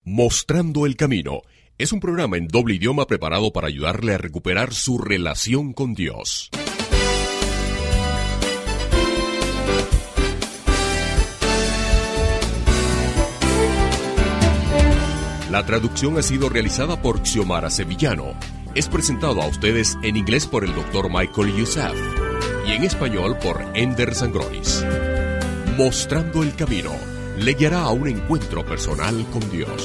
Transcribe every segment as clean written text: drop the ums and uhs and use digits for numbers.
Mostrando el Camino es un programa en doble idioma preparado para ayudarle a recuperar su relación con Dios. La traducción ha sido realizada por Xiomara Sevillano. Es presentado a ustedes en inglés por el Dr. Michael Youssef y en español por Ender Sangronis. Mostrando el Camino le guiará a un encuentro personal con Dios.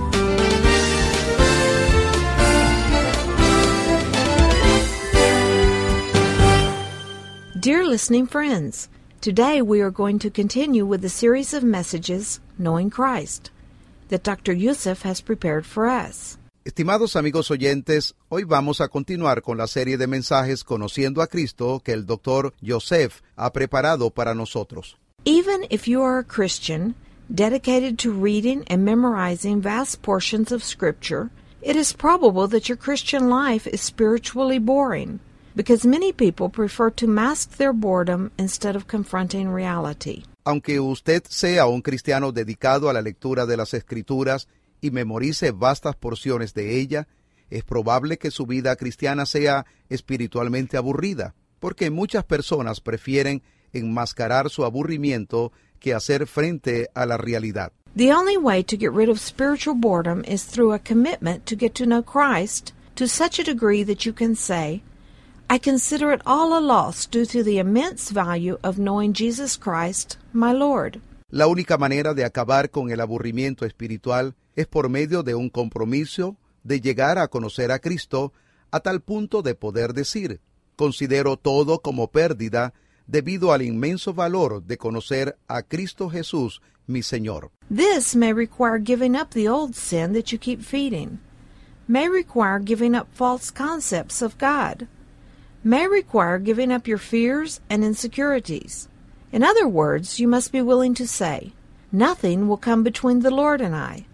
Dear listening friends, today we are going to continue with the series of messages, Knowing Christ, that Dr. Youssef has prepared for us. Estimados amigos oyentes, hoy vamos a continuar con la serie de mensajes Conociendo a Cristo que el Dr. Youssef ha preparado para nosotros. Even if you are a Christian, dedicated to reading and memorizing vast portions of Scripture, it is probable that your Christian life is spiritually boring, because many people prefer to mask their boredom instead of confronting reality. Aunque usted sea un cristiano dedicado a la lectura de las Escrituras y memorice vastas porciones de ella, es probable que su vida cristiana sea espiritualmente aburrida, porque muchas personas prefieren enmascarar su aburrimiento que hacer frente a la realidad. The only way to get rid of spiritual boredom is through a commitment to get to know Christ to such a degree that you can say, I consider it all a loss due to the immense value of knowing Jesus Christ, my Lord. La única manera de acabar con el aburrimiento espiritual es por medio de un compromiso de llegar a conocer a Cristo a tal punto de poder decir, considero todo como pérdida debido al inmenso valor de conocer a Cristo Jesús, mi Señor. This may require giving up the old sin that you keep feeding, may require giving up false concepts of God, may require giving up your fears and insecurities. In other words, you must be willing to say, nothing will come between the Lord and I.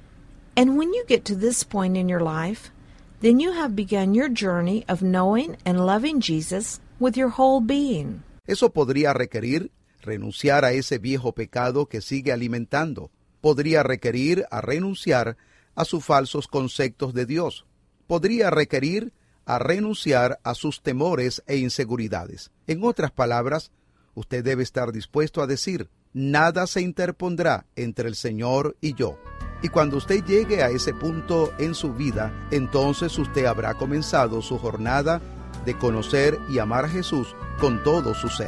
And when you get to this point in your life, then you have begun your journey of knowing and loving Jesus with your whole being. Eso podría requerir renunciar a ese viejo pecado que sigue alimentando. Podría requerir a renunciar a sus falsos conceptos de Dios. Podría requerir a renunciar a sus temores e inseguridades. En otras palabras, usted debe estar dispuesto a decir, nada se interpondrá entre el Señor y yo. Y cuando usted llegue a ese punto en su vida, entonces usted habrá comenzado su jornada de conocer y amar a Jesús con todo su ser.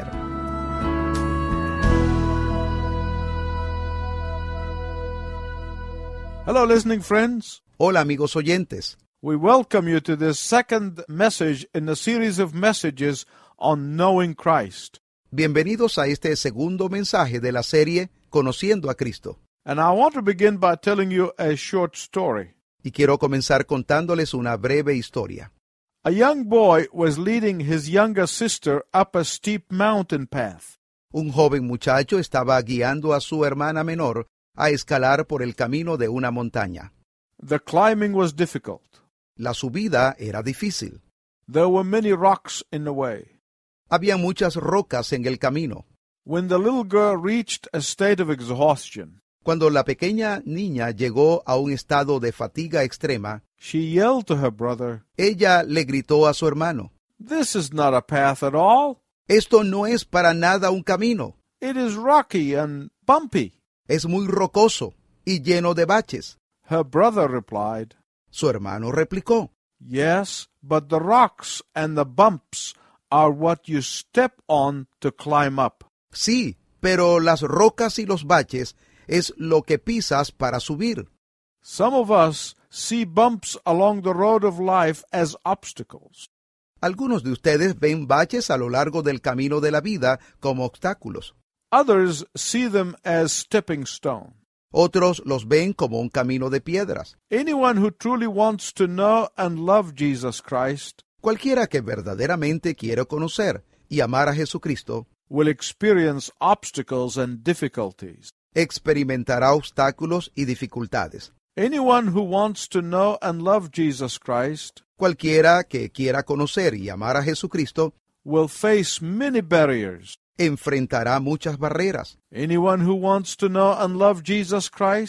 Hello, listening friends. Hola, amigos oyentes. We welcome you to this second message in a series of messages on knowing Christ. Bienvenidos a este segundo mensaje de la serie Conociendo a Cristo. And I want to begin by telling you a short story. Y quiero comenzar contándoles una breve historia. A young boy was leading his younger sister up a steep mountain path. Un joven muchacho estaba guiando a su hermana menor a escalar por el camino de una montaña. The climbing was difficult. La subida era difícil. There were many rocks in the way. Había muchas rocas en el camino. When the little girl reached a state of exhaustion, Cuando la pequeña niña llegó a un estado de fatiga extrema, she yelled to her brother, ella le gritó a su hermano, "This is not a path at all. esto no es para nada un camino. It is rocky and bumpy." Es muy rocoso y lleno de baches. Her brother replied, Su hermano replicó, "Yes, but the rocks and the bumps are what you step on to climb up." sí, pero las rocas y los baches es lo que pisas para subir. Some of us see bumps along the road of life as obstacles. Algunos de ustedes ven baches a lo largo del camino de la vida como obstáculos. Others see them as stepping stones. Otros los ven como un camino de piedras. Anyone who truly wants to know and love Jesus Christ Cualquiera que verdaderamente quiera conocer y amar a Jesucristo, will experience obstacles and difficulties. experimentará obstáculos y dificultades. Anyone who wants to know and love Jesus Christ Cualquiera que quiera conocer y amar a Jesucristo, will face many barriers. enfrentará muchas barreras. Anyone who wants to know and love Jesus Christ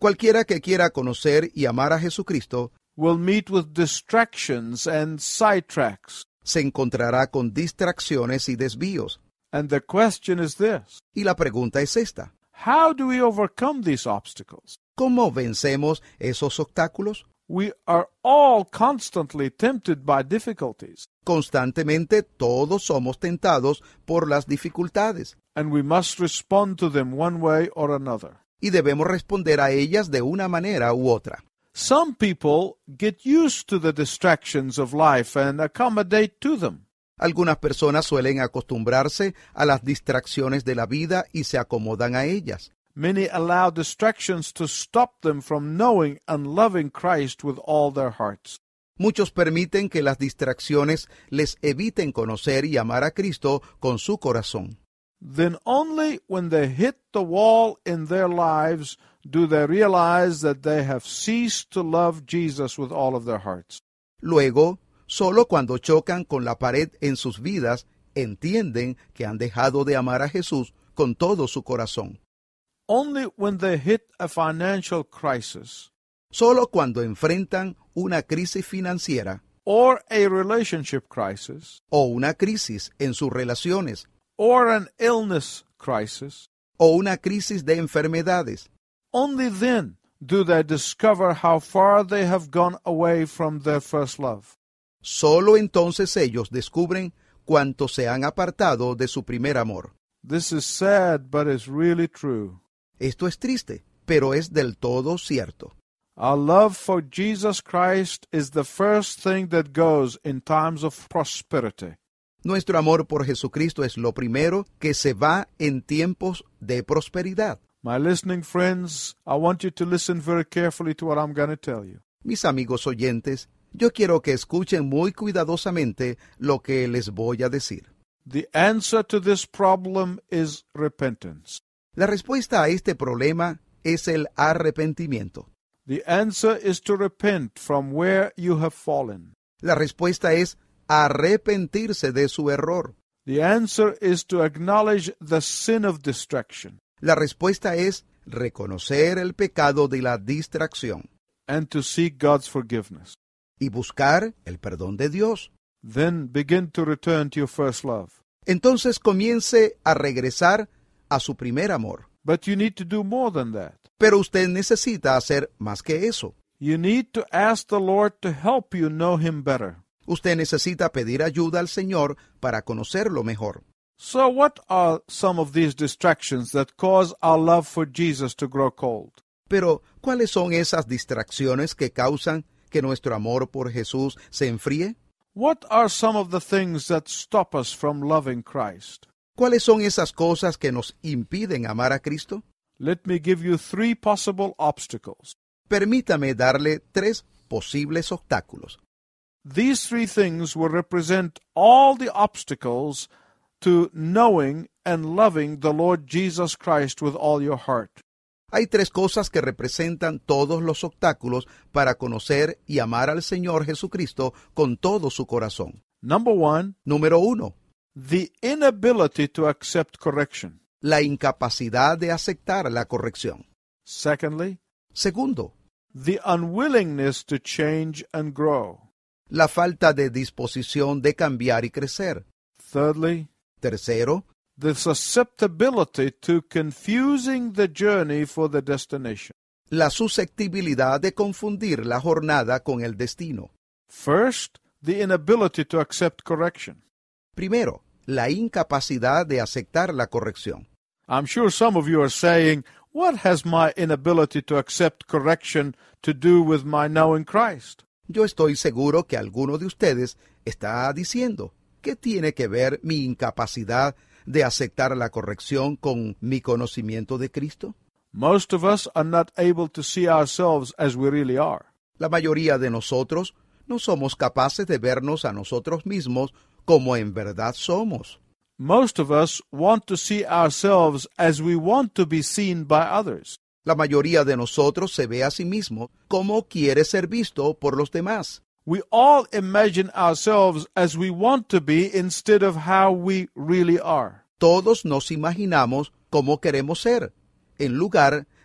Cualquiera que quiera conocer y amar a Jesucristo will meet with distractions and sidetracks. se encontrará con distracciones y desvíos. And the question is this: Y la pregunta es esta: how do we overcome these obstacles? ¿cómo vencemos esos obstáculos? We are all constantly tempted by difficulties, Constantemente todos somos tentados por las dificultades and we must respond to them one way or another. y debemos responder a ellas de una manera u otra. Some people get used to the distractions of life and accommodate to them. Algunas personas suelen acostumbrarse a las distracciones de la vida y se acomodan a ellas. Many allow distractions to stop them from knowing and loving Christ with all their hearts. Muchos permiten que las distracciones les eviten conocer y amar a Cristo con su corazón. Then only when they hit the wall in their lives do they realize that they have ceased to love Jesus with all of their hearts. Luego, solo cuando chocan con la pared en sus vidas, entienden que han dejado de amar a Jesús con todo su corazón. Only when they hit a financial crisis Solo cuando enfrentan una crisis financiera or a relationship crisis o una crisis en sus relaciones or an illness crisis, o una crisis de enfermedades, only then do they discover how far they have gone away from their first love. solo entonces ellos descubren cuánto se han apartado de su primer amor. This is sad, but it's really true. Esto es triste, pero es del todo cierto. Our love for Jesus Christ is the first thing that goes in times of prosperity. Nuestro amor por Jesucristo es lo primero que se va en tiempos de prosperidad. My listening friends, I want you to listen very carefully to what I'm going to tell you. Mis amigos oyentes, yo quiero que escuchen muy cuidadosamente lo que les voy a decir. The answer to this problem is repentance. La respuesta a este problema es el arrepentimiento. The answer is to repent from where you have fallen. La respuesta es arrepentirse de su error. The answer is to acknowledge the sin of distraction La respuesta es reconocer el pecado de la distracción and to seek God's forgiveness. y buscar el perdón de Dios. Then begin to return to your first love. Entonces comience a regresar a su primer amor. But you need to do more than that. Pero usted necesita hacer más que eso. You need to ask the Lord to help you know Him better. Usted necesita pedir ayuda al Señor para conocerlo mejor. So what are some of these distractions that cause our love for Jesus to grow cold? Pero, ¿cuáles son esas distracciones que causan que nuestro amor por Jesús se enfríe? What are some of the things that stop us from loving Christ? ¿Cuáles son esas cosas que nos impiden amar a Cristo? Let me give you 3 possible obstacles. Permítame darle 3 posibles obstáculos. These 3 things will represent all the obstacles to knowing and loving the Lord Jesus Christ with all your heart. Hay 3 cosas que representan todos los obstáculos para conocer y amar al Señor Jesucristo con todo su corazón. Number 1, Número 1. the inability to accept correction. La incapacidad de aceptar la corrección. Secondly, Segundo, the unwillingness to change and grow. la falta de disposición de cambiar y crecer. Thirdly, Tercero, the susceptibility to confusing the journey for the destination. la susceptibilidad de confundir la jornada con el destino. First, the inability to accept correction. Primero, la incapacidad de aceptar la corrección. I'm sure some of you are saying, what has my inability to accept correction to do with my knowing Christ? Yo estoy seguro que alguno de ustedes está diciendo, ¿qué tiene que ver mi incapacidad de aceptar la corrección con mi conocimiento de Cristo? Most of us are not able to see ourselves as we really are. La mayoría de nosotros no somos capaces de vernos a nosotros mismos como en verdad somos. Most of us want to see ourselves as we want to be seen by others. La mayoría de nosotros se ve a sí mismo como quiere ser visto por los demás. We all imagine ourselves as we want to be instead of how we really are. Todos nos imaginamos cómo queremos ser, en lugar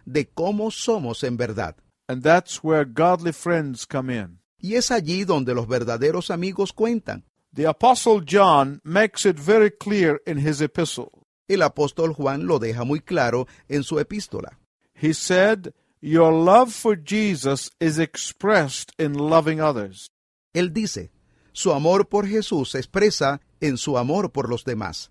de cómo somos en verdad. And that's where godly friends come in. Y es allí donde los verdaderos amigos cuentan. The Apostle John makes it very clear in his epistle. El apóstol Juan lo deja muy claro en su epístola. He said, "Your love for Jesus is expressed in loving others." Él dice, su amor por Jesús se expresa en su amor por los demás.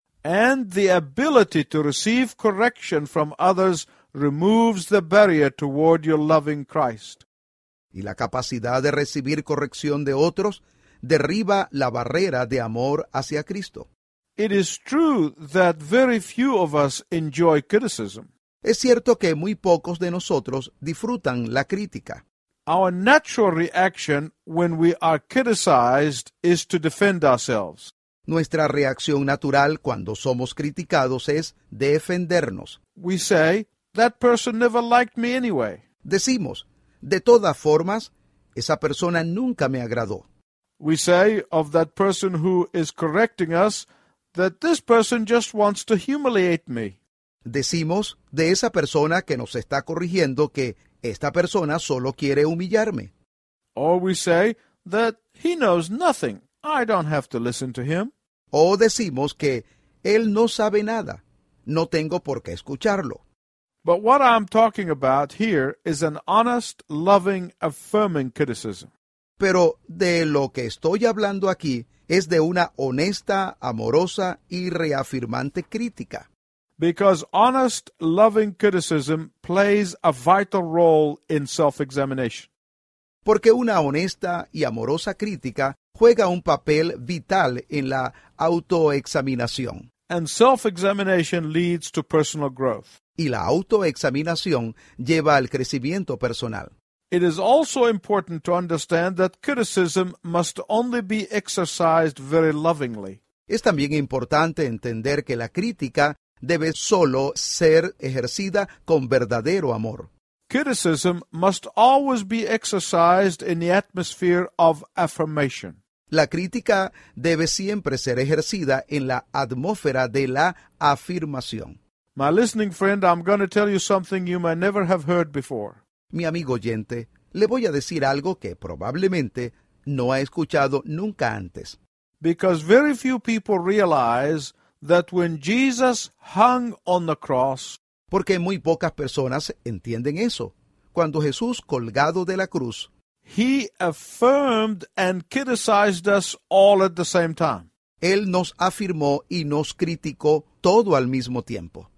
And the ability to receive correction from others removes the barrier toward your loving Christ. Y la capacidad de recibir corrección de otros derriba la barrera de amor hacia Cristo. It is true that very few of us enjoy criticism. Es cierto que muy pocos de nosotros disfrutan la crítica. Our natural reaction when we are criticized is to defend ourselves. Nuestra reacción natural cuando somos criticados es defendernos. We say, "That person never liked me anyway." Decimos, de todas formas, esa persona nunca me agradó. We say of that person who is correcting us that this person just wants to humiliate me. Decimos de esa persona que nos está corrigiendo que esta persona solo quiere humillarme. Or we say that he knows nothing. I don't have to listen to him. O decimos que él no sabe nada. No tengo por qué escucharlo. But what I'm talking about here is an honest, loving, affirming criticism. Pero de lo que estoy hablando aquí es de una honesta, amorosa y reafirmante crítica. Because honest, loving criticism plays a vital role in self-examination. Porque una honesta y amorosa crítica juega un papel vital en la autoexaminación. And self-examination leads to personal growth. Y la autoexaminación lleva al crecimiento personal. It is also important to understand that criticism must only be exercised very lovingly. Es también importante entender que la crítica debe solo ser ejercida con verdadero amor. Criticism must always be exercised in the atmosphere of affirmation. La crítica debe siempre ser ejercida en la atmósfera de la afirmación. My listening friend, I'm going to tell you something you may never have heard before. Mi amigo oyente, le voy a decir algo que probablemente no ha escuchado nunca antes. Because very few people realize that when Jesus hung on the cross, Porque muy pocas personas entienden eso. Cuando Jesús colgado de la cruz, he affirmed and criticized us all at the same time. Él nos afirmó y nos criticó todo al mismo tiempo.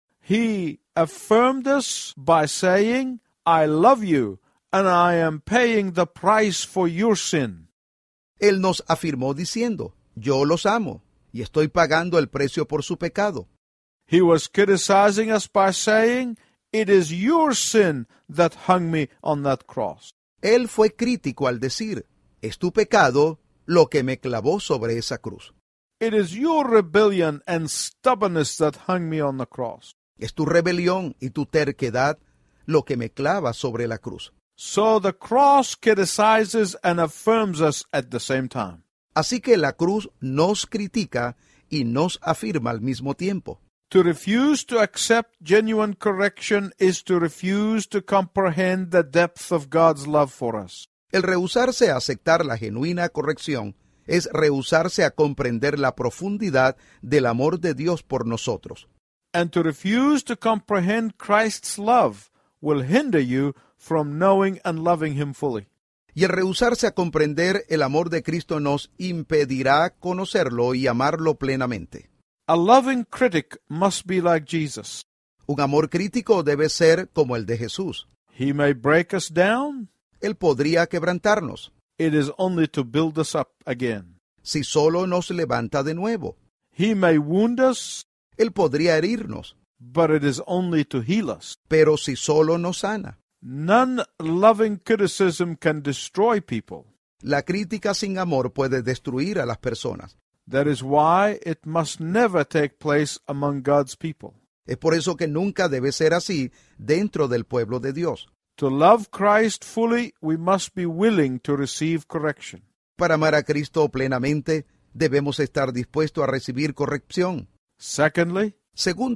He affirmed us by saying, "I love you, and I am paying the price for your sin." Él nos afirmó diciendo, yo los amo y estoy pagando el precio por su pecado. He was criticizing us by saying, "It is your sin that hung me on that cross." Él fue crítico al decir, es tu pecado lo que me clavó sobre esa cruz. It is your rebellion and stubbornness that hung me on the cross. Es tu rebelión y tu terquedad lo que me clava sobre la cruz. So the cross criticizes and affirms us at the same time. Así que la cruz nos critica y nos afirma al mismo tiempo. To refuse to accept genuine correction is to refuse to comprehend the depth of God's love for us. El rehusarse a aceptar la genuina corrección es rehusarse a comprender la profundidad del amor de Dios por nosotros. And to refuse to comprehend Christ's love will hinder you from knowing and loving Him fully. Y el rehusarse a comprender el amor de Cristo nos impedirá conocerlo y amarlo plenamente. A loving critic must be like Jesus. Un amor crítico debe ser como el de Jesús. He may break us down. Él podría quebrantarnos, It is only to build us up again. si solo nos levanta de nuevo. He may wound us, Él podría herirnos, but it is only to heal us. pero si solo nos sana. None loving criticism can destroy people. La crítica sin amor puede destruir a las personas. That is why it must never take place among God's people. Es por eso que nunca debe ser así dentro del pueblo de Dios. To love Christ fully, we must be willing to receive correction. Para amar a Cristo plenamente, debemos estar dispuestos a recibir corrección. Secondly, Segundo,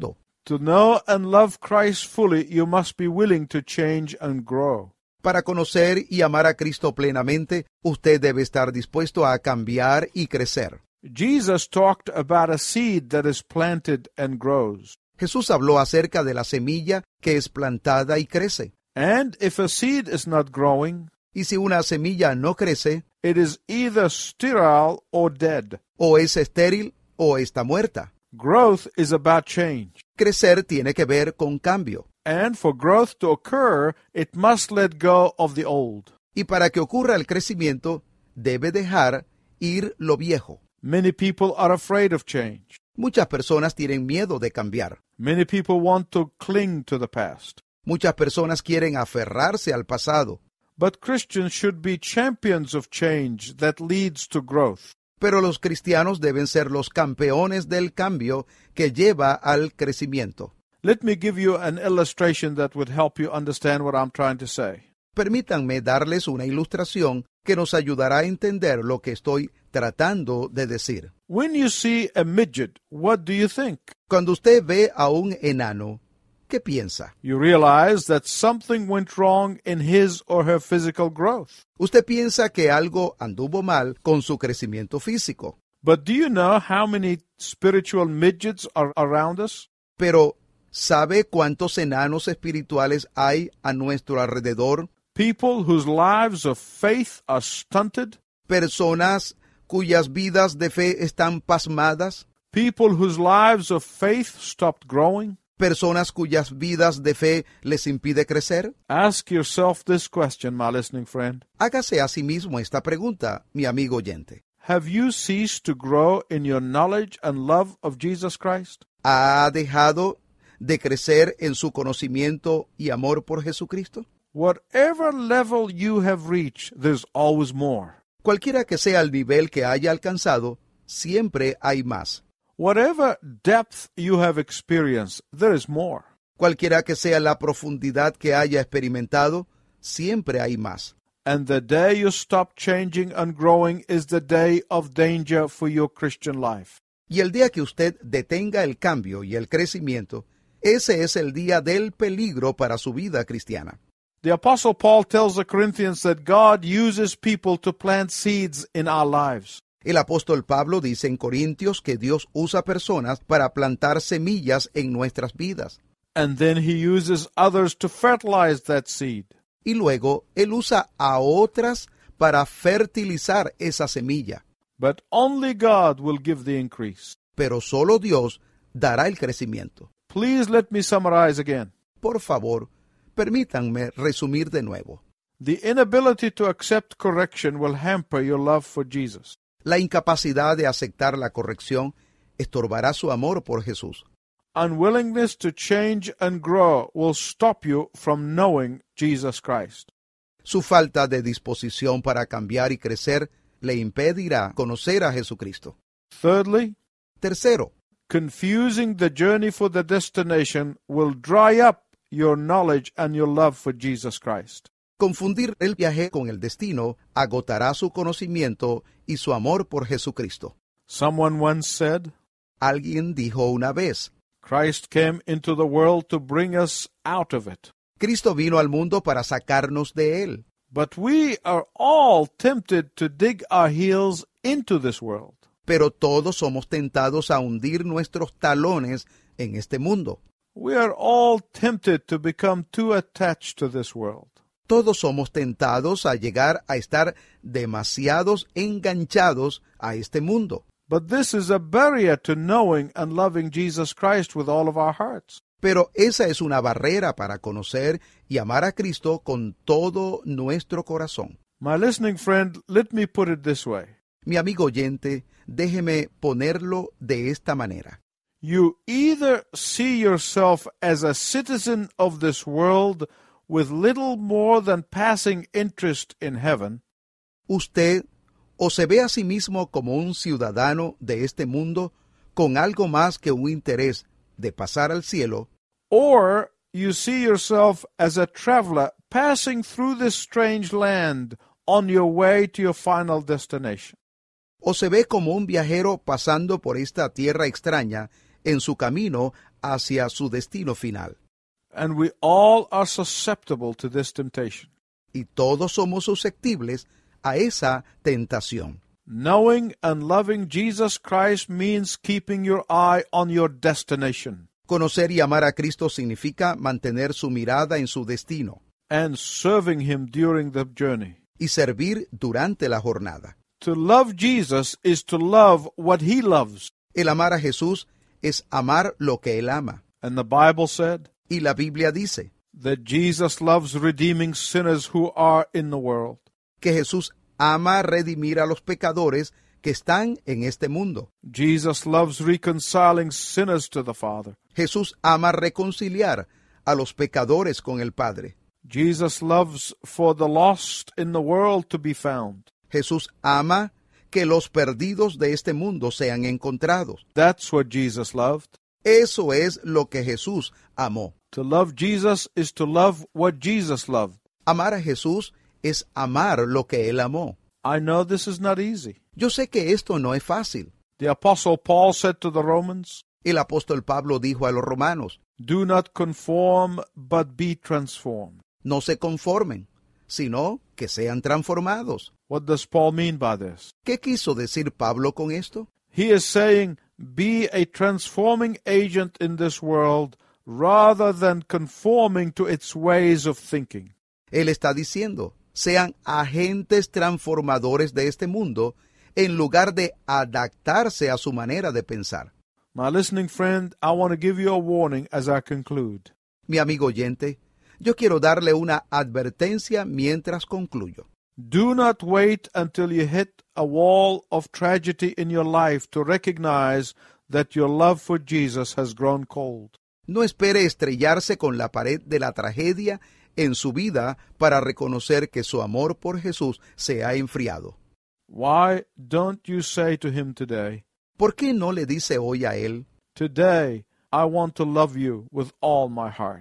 To know and love Christ fully, you must be willing to change and grow. Para conocer y amar a Cristo plenamente, usted debe estar dispuesto a cambiar y crecer. Jesus talked about a seed that is planted and grows. Jesús habló acerca de la semilla que es plantada y crece. And if a seed is not growing, Y si una semilla no crece, it is either sterile or dead. o es estéril o está muerta. Growth is about change. Crecer tiene que ver con cambio. And for growth to occur, it must let go of the old. Y para que ocurra el crecimiento, debe dejar ir lo viejo. Many people are afraid of change. Muchas personas tienen miedo de cambiar. Many people want to cling to the past. Muchas personas quieren aferrarse al pasado. But Christians should be champions of change that leads to growth. Pero los cristianos deben ser los campeones del cambio que lleva al crecimiento. Let me give you an illustration that would help you understand what I'm trying to say. Permítanme darles una ilustración que nos ayudará a entender lo que estoy tratando de decir. When you see a midget, what do you think? Cuando usted ve a un enano, ¿qué piensa? You realize that something went wrong in his or her physical growth. Usted piensa que algo anduvo mal con su crecimiento físico. But do you know how many spiritual midgets are around us? Pero, ¿sabe cuántos enanos espirituales hay a nuestro alrededor? People whose lives of faith are stunted. Personas cuyas vidas de fe están pasmadas. People whose lives of faith stopped growing. Personas cuyas vidas de fe les impide crecer. Ask yourself this question, my listening friend. Hágase a sí mismo esta pregunta, mi amigo oyente. Have you ceased to grow in your knowledge and love of Jesus Christ? ¿Ha dejado de crecer en su conocimiento y amor por Jesucristo? Whatever level you have reached, there's always more. Cualquiera que sea el nivel que haya alcanzado, siempre hay más. Whatever depth you have experienced, there is more. Cualquiera que sea la profundidad que haya experimentado, siempre hay más. And the day you stop changing and growing is the day of danger for your Christian life. Y el día que usted detenga el cambio y el crecimiento, ese es el día del peligro para su vida cristiana. The Apostle Paul tells the Corinthians that God uses people to plant seeds in our lives. El apóstol Pablo dice en Corintios que Dios usa personas para plantar semillas en nuestras vidas. And then he uses others to fertilize that seed. Y luego Él usa a otras para fertilizar esa semilla. But only God will give the increase. Pero solo Dios dará el crecimiento. Please let me summarize again. Por favor, permítanme resumir de nuevo. The inability to accept correction will hamper your love for Jesus. La incapacidad de aceptar la corrección estorbará su amor por Jesús. Unwillingness to change and grow will stop you from knowing Jesus Christ. Su falta de disposición para cambiar y crecer le impedirá conocer a Jesucristo. Thirdly, Tercero, confusing the journey for the destination will dry up your knowledge and your love for Jesus Christ. confundir el viaje con el destino agotará su conocimiento y su amor por Jesucristo. Someone once said, Alguien dijo una vez, Christ came into the world to bring us out of it. Cristo vino al mundo para sacarnos de él. But we are all tempted to dig our heels into this world. Pero todos somos tentados a hundir nuestros talones en este mundo. We are all tempted to become too attached to this world. Todos somos tentados a llegar a estar demasiados enganchados a este mundo. But this is a barrier to knowing and loving Jesus Christ with all of our hearts. Pero esa es una barrera para conocer y amar a Cristo con todo nuestro corazón. My listening friend, let me put it this way. Mi amigo oyente, déjeme ponerlo de esta manera. You either see yourself as a citizen of this world with little more than passing interest in heaven, Usted o se ve a sí mismo como un ciudadano de este mundo con algo más que un interés de pasar al cielo, or you see yourself as a traveler passing through this strange land on your way to your final destination. o se ve como un viajero pasando por esta tierra extraña en su camino hacia su destino final. And we all are susceptible to this temptation. Y todos somos susceptibles a esa tentación. Knowing and loving Jesus Christ means keeping your eye on your destination. Conocer y amar a Cristo significa mantener su mirada en su destino And serving Him during the journey. y servir durante la jornada. To love Jesus is to love what He loves. El amar a Jesús es amar lo que Él ama. And the Bible said Y la Biblia dice that Jesus loves redeeming sinners who are in the world. que Jesús ama redimir a los pecadores que están en este mundo. Jesus loves reconciling sinners to the Father. Jesús ama reconciliar a los pecadores con el Padre. Jesus loves for the lost in the world to be found. Jesús ama que los perdidos de este mundo sean encontrados. That's what Jesus loved. Eso es lo que Jesús amó. To love Jesus is to love what Jesus loved. Amar a Jesús es amar lo que Él amó. I know this is not easy. Yo sé que esto no es fácil. The Apostle Paul said to the Romans, El apóstol Pablo dijo a los romanos, "Do not conform, but be transformed." no se conformen, sino que sean transformados. What does Paul mean by this? ¿Qué quiso decir Pablo con esto? He is saying, be a transforming agent in this world rather than conforming to its ways of thinking. Él está diciendo, sean agentes transformadores de este mundo en lugar de adaptarse a su manera de pensar. My listening friend, I want to give you a warning as I conclude. Mi amigo oyente, yo quiero darle una advertencia mientras concluyo. Do not wait until you hit a wall of tragedy in your life to recognize that your love for Jesus has grown cold. No espere estrellarse con la pared de la tragedia en su vida para reconocer que su amor por Jesús se ha enfriado. Why don't you say to him today, ¿Por qué no le dice hoy a él, "Today I want to love you with all my heart.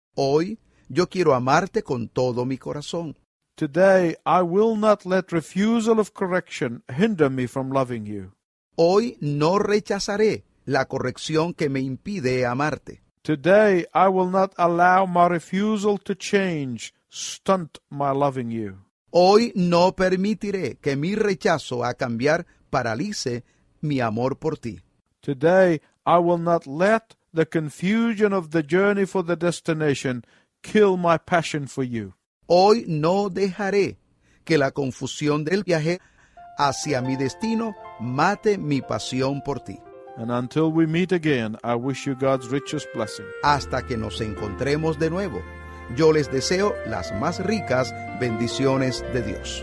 hoy yo quiero amarte con todo mi corazón? Today I will not let refusal of correction hinder me from loving you. Hoy no rechazaré la corrección que me impide amarte. Today I will not allow my refusal to change stunt my loving you. Hoy no permitiré que mi rechazo a cambiar paralice mi amor por ti. Today I will not let the confusion of the journey for the destination kill my passion for you. Hoy no dejaré que la confusión del viaje hacia mi destino mate mi pasión por ti. And until we meet again, I wish you God's richest blessing. Hasta que nos encontremos de nuevo, yo les deseo las más ricas bendiciones de Dios.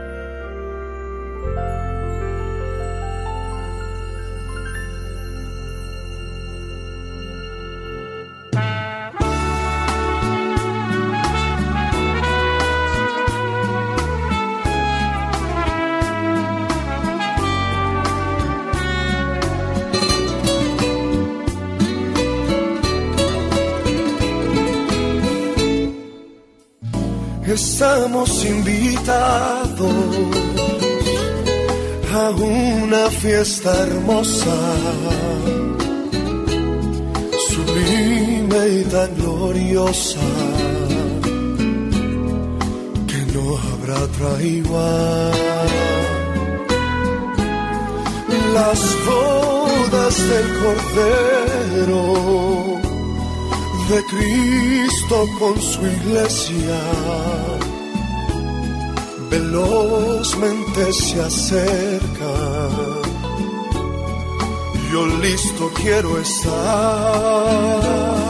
Estamos invitados a una fiesta hermosa, sublime y tan gloriosa, que no habrá otra igual. Las bodas del Cordero de Cristo con su iglesia velozmente se acerca. Yo listo quiero estar.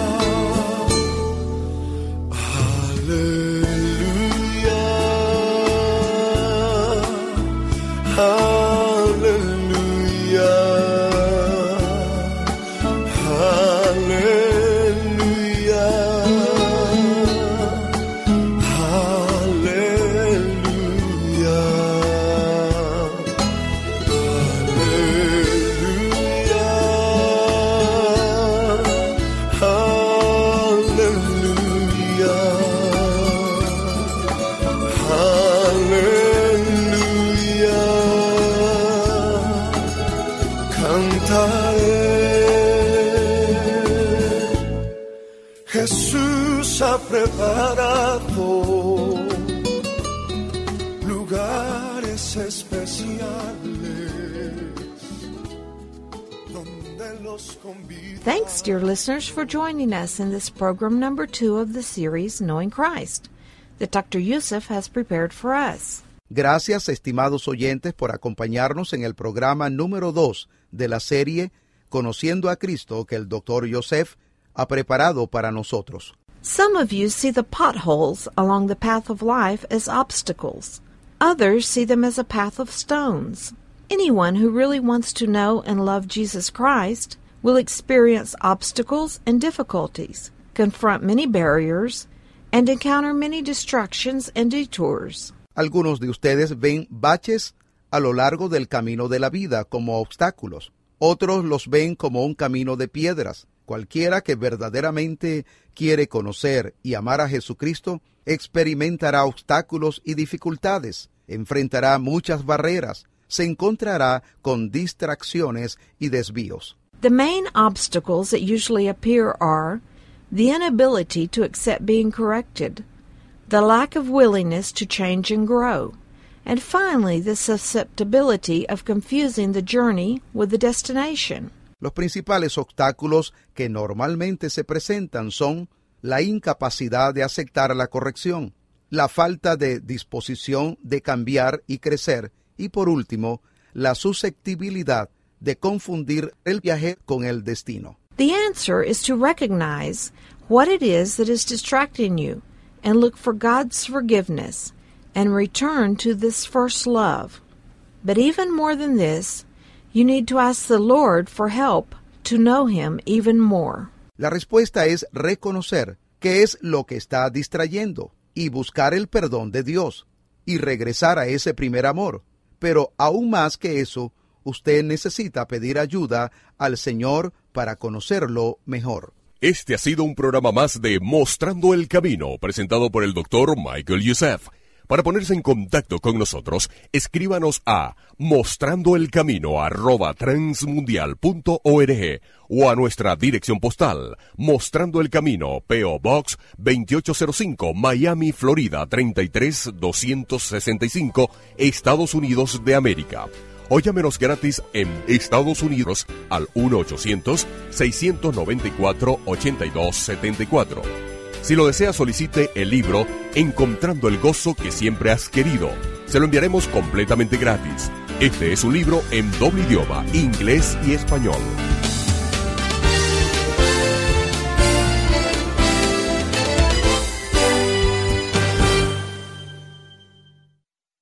Aleluya, aleluya, aleluya. Oh especiales donde los convidas. Thanks, dear listeners, for joining us in this program number 2 of the series Knowing Christ that Dr. Youssef has prepared for us. Gracias, estimados oyentes, por acompañarnos en el programa número 2 de la serie Conociendo a Cristo que el Dr. Youssef ha preparado para nosotros. Some of you see the potholes along the path of life as obstacles. Others see them as a path of stones. Anyone who really wants to know and love Jesus Christ will experience obstacles and difficulties, confront many barriers, and encounter many distractions and detours. Algunos de ustedes ven baches a lo largo del camino de la vida como obstáculos. Otros los ven como un camino de piedras. Cualquiera que verdaderamente quiere conocer y amar a Jesucristo experimentará obstáculos y dificultades, enfrentará muchas barreras, se encontrará con distracciones y desvíos. The main obstacles that usually appear are the inability to accept being corrected, the lack of willingness to change and grow, and finally the susceptibility of confusing the journey with the destination. Los principales obstáculos que normalmente se presentan son la incapacidad de aceptar la corrección, la falta de disposición de cambiar y crecer, y por último, la susceptibilidad de confundir el viaje con el destino. The answer is to recognize what it is that is distracting you and look for God's forgiveness and return to this first love. But even more than this, you need to ask the Lord for help to know Him even more. La respuesta es reconocer qué es lo que está distrayendo y buscar el perdón de Dios y regresar a ese primer amor. Pero aún más que eso, usted necesita pedir ayuda al Señor para conocerlo mejor. Este ha sido un programa más de Mostrando el Camino, presentado por el Dr. Michael Youssef. Para ponerse en contacto con nosotros, escríbanos a mostrandoelcamino@transmundial.org o a nuestra dirección postal, Mostrando el Camino, P.O. Box 2805, Miami, Florida 33265, Estados Unidos de América. O llámenos gratis en Estados Unidos al 1-800-694-8274. Si lo desea, solicite el libro Encontrando el Gozo que Siempre Has Querido. Se lo enviaremos completamente gratis. Este es un libro en doble idioma, inglés y español.